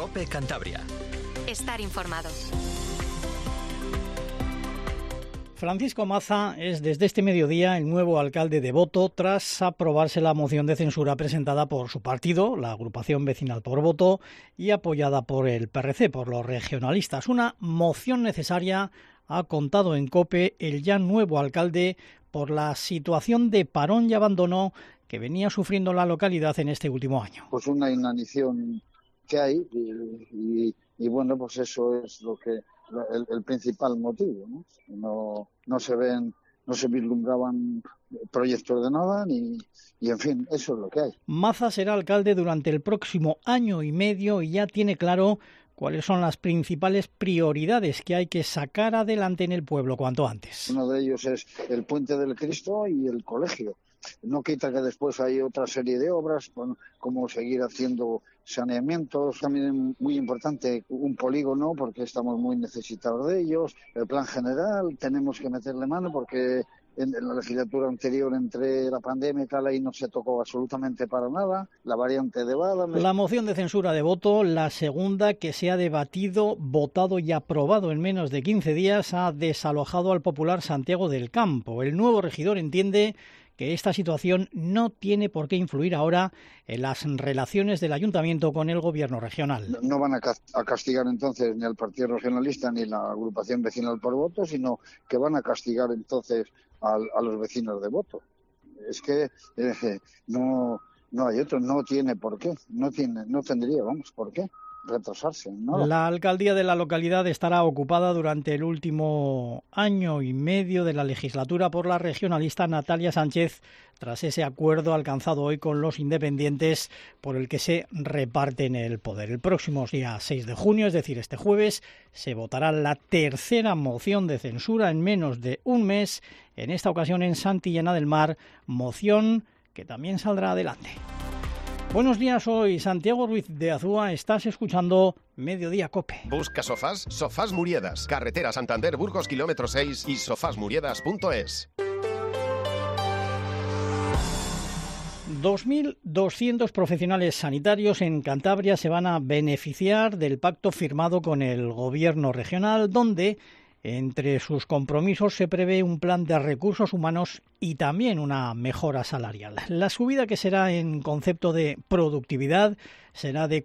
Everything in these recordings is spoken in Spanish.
COPE Cantabria. Estar informado. Francisco Maza es desde este mediodía el nuevo alcalde de Boto tras aprobarse la moción de censura presentada por su partido, la agrupación vecinal por Boto, y apoyada por el PRC, por los regionalistas. Una moción necesaria, ha contado en COPE el ya nuevo alcalde, por la situación de parón y abandono que venía sufriendo la localidad en este último año. Pues una inanición que hay y bueno, pues eso es lo que el principal motivo, ¿no? No se vislumbraban proyectos de nada y en fin, eso es lo que hay. Maza será alcalde durante el próximo año y medio y ya tiene claro cuáles son las principales prioridades que hay que sacar adelante en el pueblo cuanto antes. Uno de ellos es el Puente del Cristo y el colegio. No quita que después hay otra serie de obras, como seguir haciendo saneamientos. También muy importante un polígono, porque estamos muy necesitados de ellos. El plan general, tenemos que meterle mano porque en la legislatura anterior, entre la pandemia y tal, ahí no se tocó absolutamente para nada. La variante de Bada. La moción de censura de Boto, la segunda que se ha debatido, votado y aprobado en menos de 15 días, ha desalojado al popular Santiago del Campo. El nuevo regidor entiende que esta situación no tiene por qué influir ahora en las relaciones del ayuntamiento con el gobierno regional. No van a castigar entonces ni al Partido Regionalista ni la agrupación vecinal por Boto, sino que van a castigar entonces a los vecinos de Boto. Es que no hay otro, no tiene por qué, no tendría, por qué retrasarse, ¿no? La alcaldía de la localidad estará ocupada durante el último año y medio de la legislatura por la regionalista Natalia Sánchez, tras ese acuerdo alcanzado hoy con los independientes por el que se reparten el poder. El próximo día 6 de junio, es decir, este jueves, se votará la tercera moción de censura en menos de un mes, en esta ocasión en Santillana del Mar, moción que también saldrá adelante. Buenos días, soy Santiago Ruiz de Azúa, estás escuchando Mediodía COPE. Busca sofás, Sofás Muriedas, carretera Santander Burgos, kilómetro 6 y sofasmuriedas.es. 2.200 profesionales sanitarios en Cantabria se van a beneficiar del pacto firmado con el gobierno regional, donde entre sus compromisos se prevé un plan de recursos humanos y también una mejora salarial. La subida, que será en concepto de productividad, será de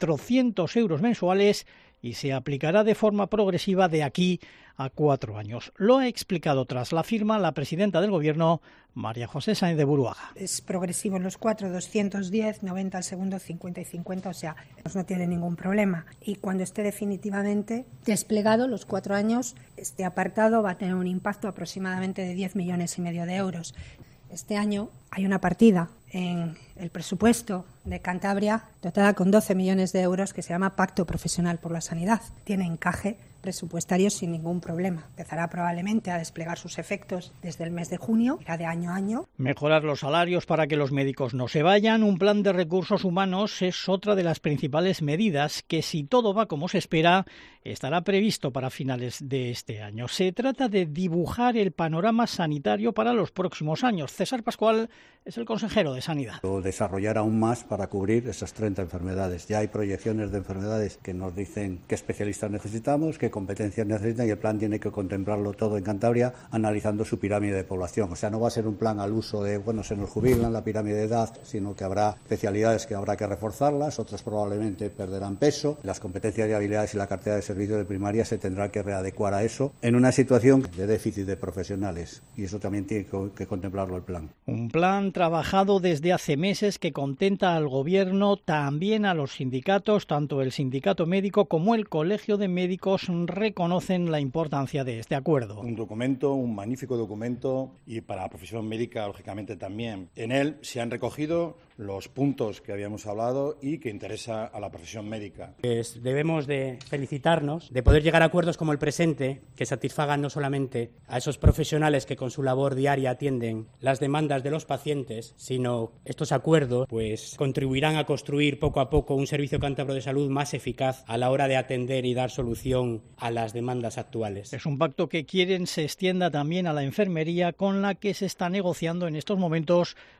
400 euros mensuales y se aplicará de forma progresiva de aquí a 4 años. Lo ha explicado tras la firma la presidenta del Gobierno, María José Sáenz de Buruaga. Es progresivo en los 4, 210, 90 al segundo, 50 y 50, o sea, no tiene ningún problema. Y cuando esté definitivamente desplegado, los 4 años, este apartado va a tener un impacto aproximadamente de 10,5 millones de euros. Este año hay una partida en el presupuesto de Cantabria dotada con 12 millones de euros que se llama Pacto Profesional por la Sanidad. Tiene encaje presupuestario sin ningún problema. Empezará probablemente a desplegar sus efectos desde el mes de junio, irá de año a año. Mejorar los salarios para que los médicos no se vayan. Un plan de recursos humanos es otra de las principales medidas que, si todo va como se espera, estará previsto para finales de este año. Se trata de dibujar el panorama sanitario para los próximos años. César Pascual es el consejero de Sanidad. Desarrollar aún más para cubrir esas 30 enfermedades. Ya hay proyecciones de enfermedades que nos dicen qué especialistas necesitamos, qué competencias necesitan, y el plan tiene que contemplarlo todo en Cantabria, analizando su pirámide de población. O sea, no va a ser un plan al uso de, se nos jubilan, la pirámide de edad, sino que habrá especialidades que habrá que reforzarlas, otras probablemente perderán peso. Las competencias y habilidades y la cartera de servicios de primaria se tendrá que readecuar a eso en una situación de déficit de profesionales, y eso también tiene que contemplarlo el plan. Un plan trabajado desde hace meses que contenta al Gobierno, también a los sindicatos. Tanto el sindicato médico como el Colegio de Médicos reconocen la importancia de este acuerdo. Un documento, un magnífico documento, y para la profesión médica, lógicamente, también. En él se han recogido los puntos que habíamos hablado y que interesa a la profesión médica. Debemos de felicitarnos de poder llegar a acuerdos como el presente, que satisfagan no solamente a esos profesionales que con su labor diaria atienden las demandas de los pacientes, sino estos acuerdos contribuirán a construir poco a poco un servicio cántabro de salud más eficaz a la hora de atender y dar solución a las demandas actuales. Es un pacto que quieren se extienda también a la enfermería, con la que se está negociando en estos momentos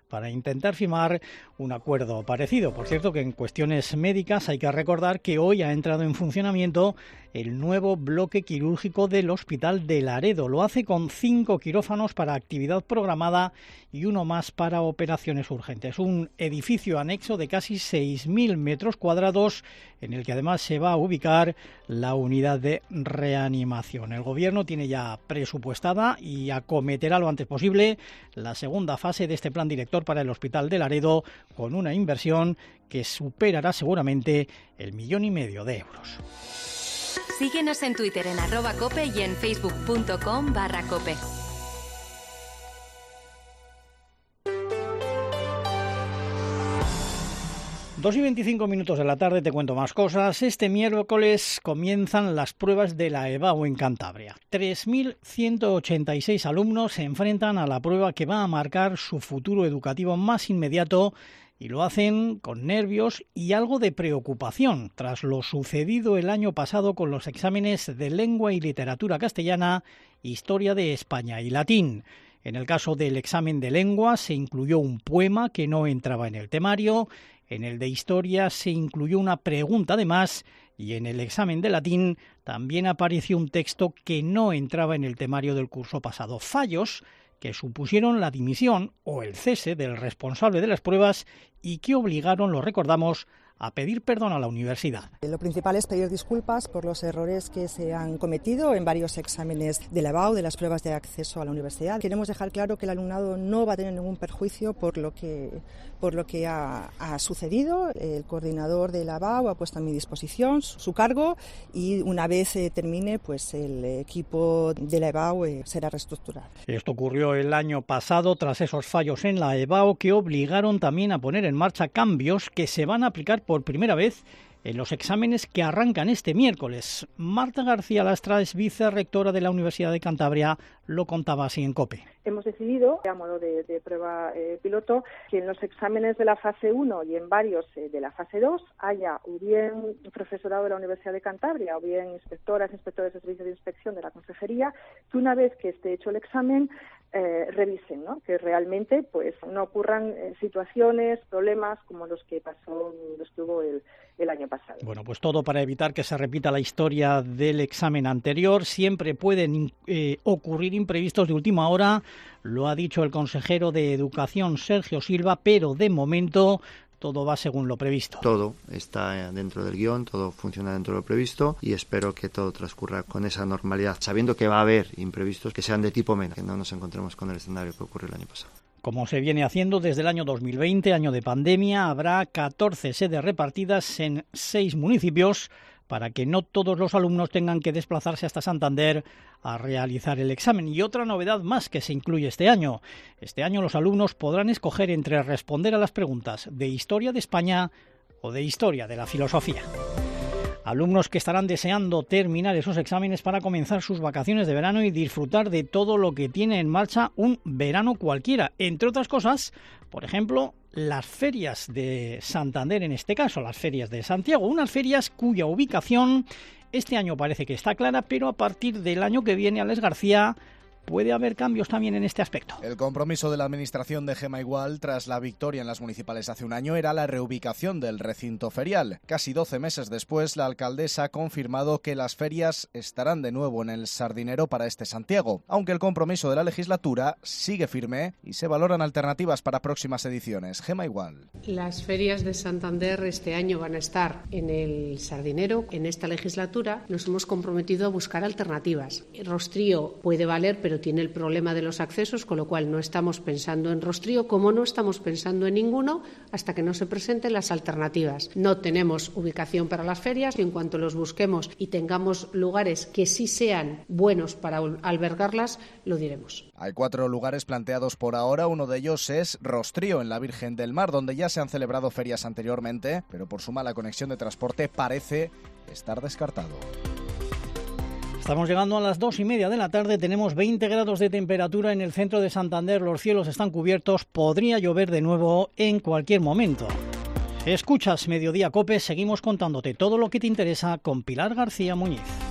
para intentar firmar un acuerdo parecido. Por cierto, que en cuestiones médicas hay que recordar que hoy ha entrado en funcionamiento el nuevo bloque quirúrgico del Hospital de Laredo. Lo hace con 5 quirófanos para actividad programada y uno más para operaciones urgentes. Un edificio anexo de casi 6.000 metros cuadrados en el que además se va a ubicar la unidad de reanimación. El Gobierno tiene ya presupuestada y acometerá lo antes posible la segunda fase de este plan director para el Hospital de Laredo, con una inversión que superará seguramente el 1,5 millones de euros. Síguenos en Twitter en @cope y en facebook.com/cope. Dos y 25 minutos de la tarde, te cuento más cosas. Este miércoles comienzan las pruebas de la EBAU en Cantabria. 3.186 alumnos se enfrentan a la prueba que va a marcar su futuro educativo más inmediato, y lo hacen con nervios y algo de preocupación tras lo sucedido el año pasado con los exámenes de lengua y literatura castellana, historia de España y latín. En el caso del examen de lengua se incluyó un poema que no entraba en el temario, en el de historia se incluyó una pregunta de más y en el examen de latín también apareció un texto que no entraba en el temario del curso pasado. Fallos que supusieron la dimisión o el cese del responsable de las pruebas y que obligaron, lo recordamos, a pedir perdón a la universidad. Lo principal es pedir disculpas por los errores que se han cometido en varios exámenes de la EBAU, de las pruebas de acceso a la universidad. Queremos dejar claro que el alumnado no va a tener ningún perjuicio por lo que ha sucedido. El coordinador de la EBAU ha puesto a mi disposición su cargo y una vez termine, pues el equipo de la EBAU será reestructurado. Esto ocurrió el año pasado tras esos fallos en la EBAU que obligaron también a poner en marcha cambios que se van a aplicar por primera vez en los exámenes que arrancan este miércoles. Marta García Lastra es vicerrectora de la Universidad de Cantabria, lo contaba así en COPE. Hemos decidido, a modo de prueba piloto, que en los exámenes de la fase 1 y en varios de la fase 2 haya o bien profesorado de la Universidad de Cantabria o bien inspectores de servicio de inspección de la consejería, que una vez que esté hecho el examen revisen, ¿no? Que realmente pues no ocurran situaciones, problemas como los que hubo el año pasado. Bueno, pues todo para evitar que se repita la historia del examen anterior. Siempre pueden ocurrir imprevistos de última hora, lo ha dicho el consejero de Educación, Sergio Silva, pero de momento todo va según lo previsto. Todo está dentro del guión, todo funciona dentro de lo previsto y espero que todo transcurra con esa normalidad, sabiendo que va a haber imprevistos que sean de tipo menor, que no nos encontremos con el escenario que ocurrió el año pasado. Como se viene haciendo desde el año 2020, año de pandemia, habrá 14 sedes repartidas en 6 municipios para que no todos los alumnos tengan que desplazarse hasta Santander a realizar el examen. Y otra novedad más que se incluye este año. Este año los alumnos podrán escoger entre responder a las preguntas de Historia de España o de Historia de la Filosofía. Alumnos que estarán deseando terminar esos exámenes para comenzar sus vacaciones de verano y disfrutar de todo lo que tiene en marcha un verano cualquiera. Entre otras cosas, por ejemplo, las ferias de Santander, en este caso las ferias de Santiago, unas ferias cuya ubicación este año parece que está clara, pero a partir del año que viene, Alex García, puede haber cambios también en este aspecto. El compromiso de la administración de Gema Igual tras la victoria en las municipales hace un año era la reubicación del recinto ferial. Casi 12 meses después, la alcaldesa ha confirmado que las ferias estarán de nuevo en el Sardinero para este Santiago, aunque el compromiso de la legislatura sigue firme y se valoran alternativas para próximas ediciones. Gema Igual. Las ferias de Santander este año van a estar en el Sardinero. En esta legislatura nos hemos comprometido a buscar alternativas. Rostrío puede valer, pero tiene el problema de los accesos, con lo cual no estamos pensando en Rostrío, como no estamos pensando en ninguno hasta que no se presenten las alternativas. No tenemos ubicación para las ferias y en cuanto los busquemos y tengamos lugares que sí sean buenos para albergarlas, lo diremos. Hay 4 lugares planteados por ahora, uno de ellos es Rostrío, en la Virgen del Mar, donde ya se han celebrado ferias anteriormente, pero por su mala conexión de transporte parece estar descartado. Estamos llegando a las 2:30 de la tarde, tenemos 20 grados de temperatura en el centro de Santander, los cielos están cubiertos, podría llover de nuevo en cualquier momento. Escuchas Mediodía COPE, seguimos contándote todo lo que te interesa con Pilar García Muñiz.